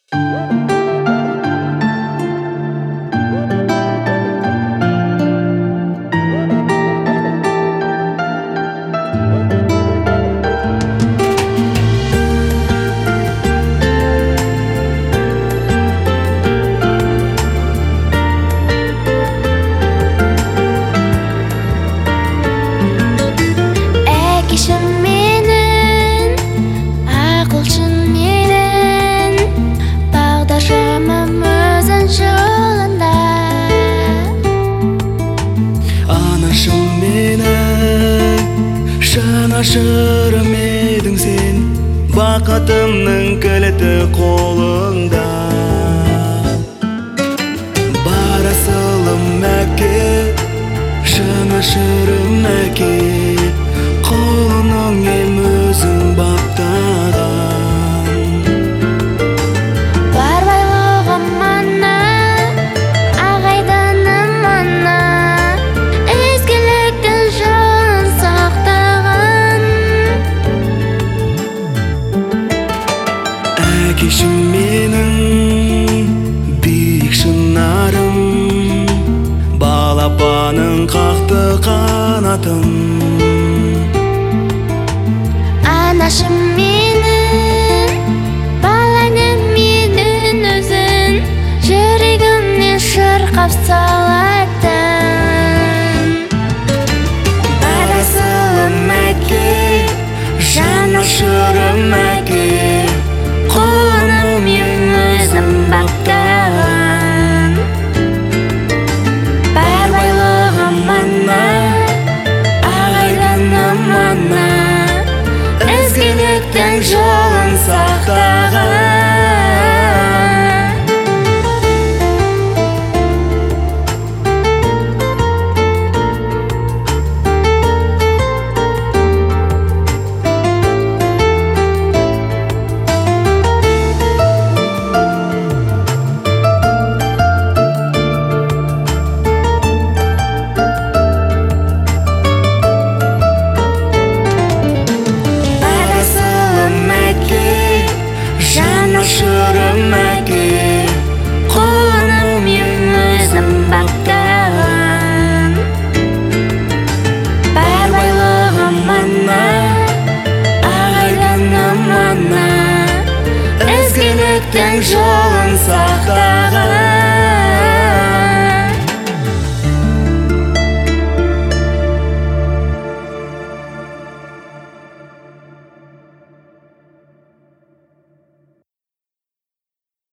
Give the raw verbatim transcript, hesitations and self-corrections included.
Жанашырым едің сен, бақытымның кілті қолыңда. Барасылым мәке, жанашырым мәке, қолының ем өзің баптаған. Бар байлығым мана, ағайданым мана, ізгіліктің жолын сақтаған. Әкешім менің биік шынарым, балапаның қақты қанатым. Анашым менің, баланым менің өзін, жүрегімнен шырқап салатын. Барасылым мәке, жанашырым мәке, қолының ең өзім баптаған. бар байлығым мана, ағайданым мана, ізгіліктің жолын сақтаған. Жанашырым мәке, қолының ең өзім баптаған. бар байлығым мана, ағайданым мана, ізгіліктің жолын сақта.